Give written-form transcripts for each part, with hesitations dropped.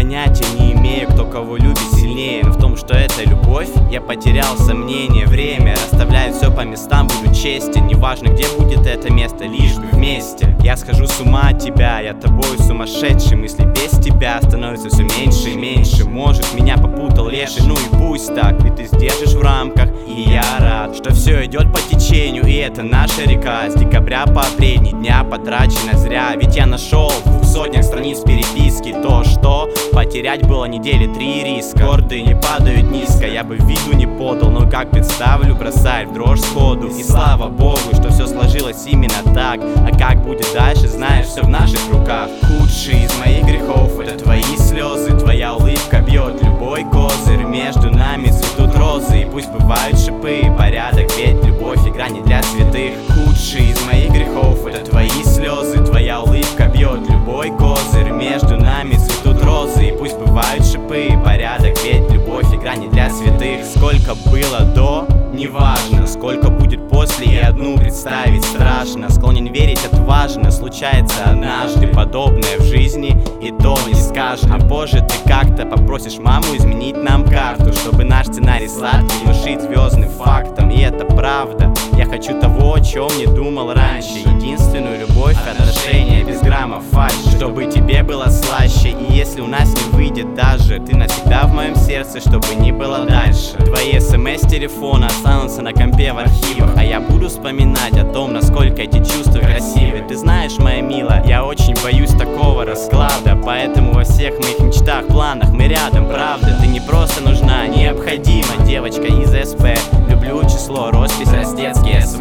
понятия не имею, кто кого любит сильнее, но в том, что это любовь, я потерял сомнение. Время расставляет все по местам, буду честен. Неважно, где будет это место, лишь бы вместе. Я схожу с ума от тебя, я тобой сумасшедший. Мысли без тебя становятся все меньше и меньше. Может, меня попутал леший, ну и пусть так, ведь ты сдержишь в рамках. И я рад, что все идет по течению, и это наша река. С декабря по апрель ни дня потрачено зря. Ведь я нашел в 200 страниц переписки то, что потерять было недели 3 риска. Гордые не падают низко, я бы виду не подал, но как представлю, бросает в дрожь сходу. И слава богу, что все сложилось именно так. А как будет дальше, знаешь, все в наших руках. Худший из моих грехов — это твои слезы. Твоя улыбка бьет любой козырь. Между нами цветут розы, и пусть бывают шипы. Порядок, ведь любовь — игра не для святых. Худший из моих грехов — это твои слезы. Твоя улыбка бьет любой козырь. Между нами цветут розы, и пусть бывают шипы. Порядок, ведь любовь — игра не для святых. Сколько было до, неважно. Сколько будет после, и одну представить страшно. Склонен верить отважно, случается однажды подобное в жизни, и то не скажешь. А позже ты как-то попросишь маму изменить нам карту, чтобы наш сценарий сладкий внушить звездным фактом. И это правда, я хочу того, о чем не думал раньше. Единственную любовь, отношения без грамма фальши, чтобы тебе было слаще. И если у нас не выйдет даже, ты навсегда в моем сердце, чтобы не было дальше. Твои смс телефона останутся на компе в архивах, а я буду вспоминать о том, насколько эти чувства красивы. Ты знаешь, моя милая, я очень боюсь такого расклада, поэтому во всех моих мечтах, планах мы рядом, правда. Ты не просто нужна, необходима, девочка из СП. Люблю число, роспись, ростецкий СВ.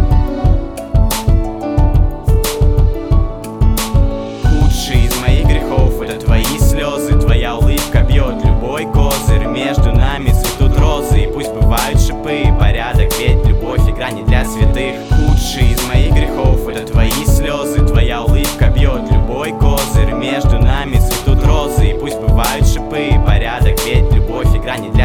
Худший из моих грехов — это твои слезы. Твоя улыбка бьет любой козырь. Между нами цветут розы, и пусть бывают шипы. Порядок, ведь любовь — игра не для святых. Худший из моих грехов — это твои слезы. Твоя улыбка бьет любой козырь. Между нами цветут розы, и пусть бывают шипы. Порядок, ведь любовь — игра не для